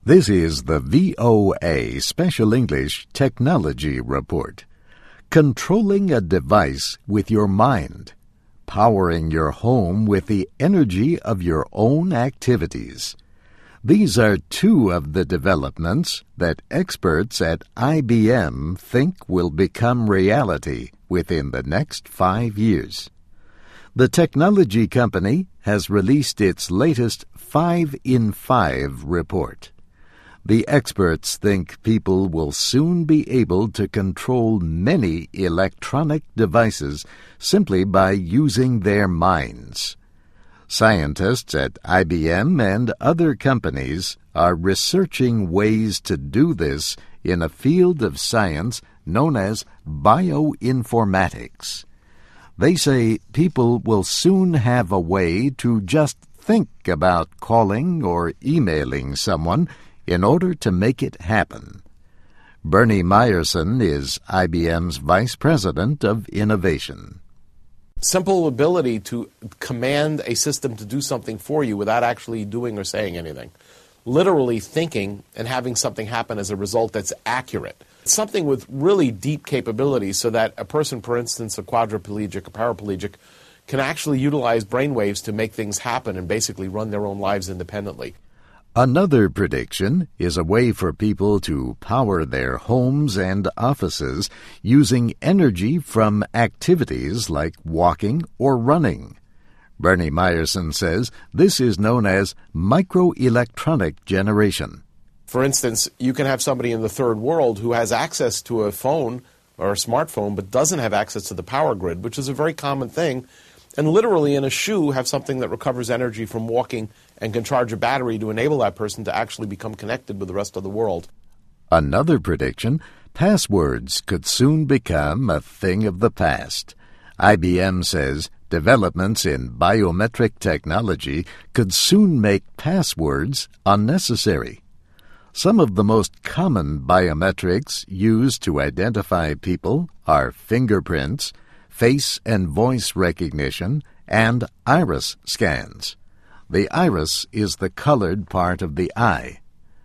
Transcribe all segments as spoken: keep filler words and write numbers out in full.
This is the V O A Special English Technology Report. Controlling a device with your mind. Powering your home with the energy of your own activities. These are two of the developments that experts at I B M think will become reality within the next five years. The technology company has released its latest five in five report. The experts think people will soon be able to control many electronic devices simply by using their minds. Scientists at I B M and other companies are researching ways to do this in a field of science known as bioinformatics. They say people will soon have a way to just think about calling or emailing someone in order to make it happen. Bernie Meyerson is I B M's Vice President of Innovation. Simple ability to command a system to do something for you without actually doing or saying anything. Literally thinking and having something happen as a result that's accurate. Something with really deep capabilities so that a person, for instance, a quadriplegic, a paraplegic, can actually utilize brainwaves to make things happen and basically run their own lives independently. Another prediction is a way for people to power their homes and offices using energy from activities like walking or running. Bernie Meyerson says this is known as microelectronic generation. For instance, you can have somebody in the third world who has access to a phone or a smartphone but doesn't have access to the power grid, which is a very common thing, and literally in a shoe have something that recovers energy from walking and can charge a battery to enable that person to actually become connected with the rest of the world. Another prediction, passwords could soon become a thing of the past. I B M says developments in biometric technology could soon make passwords unnecessary. Some of the most common biometrics used to identify people are fingerprints, face and voice recognition, and iris scans. The iris is the colored part of the eye.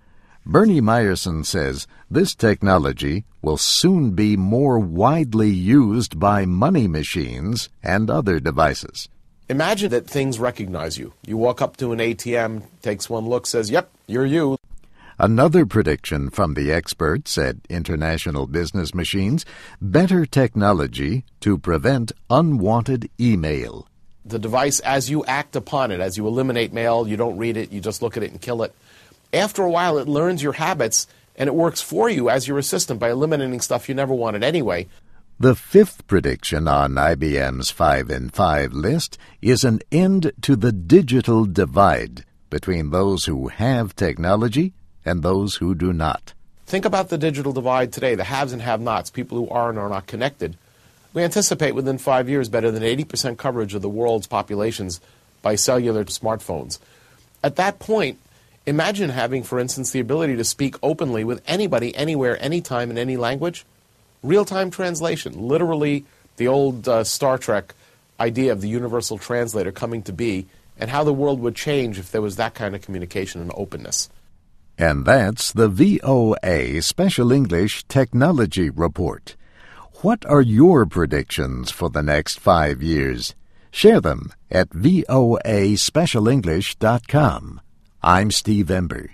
Bernie Meyerson says this technology will soon be more widely used by money machines and other devices. Imagine that things recognize you. You walk up to an A T M, takes one look, says, "Yep, you're you." Another prediction from the experts at International Business Machines, better technology to prevent unwanted email. The device, as you act upon it, as you eliminate mail, you don't read it, you just look at it and kill it. After a while, it learns your habits, and it works for you as your assistant by eliminating stuff you never wanted anyway. The fifth prediction on I B M's five in five list is an end to the digital divide between those who have technology and those who do not. Think about the digital divide today, the haves and have-nots, people who are and are not connected. We anticipate within five years better than eighty percent coverage of the world's populations by cellular smartphones. At that point, imagine having, for instance, the ability to speak openly with anybody, anywhere, anytime, in any language. Real-time translation, literally the old uh, Star Trek idea of the universal translator coming to be, and how the world would change if there was that kind of communication and openness. And that's the V O A Special English Technology Report. What are your predictions for the next five years? Share them at voa special english dot com. I'm Steve Ember.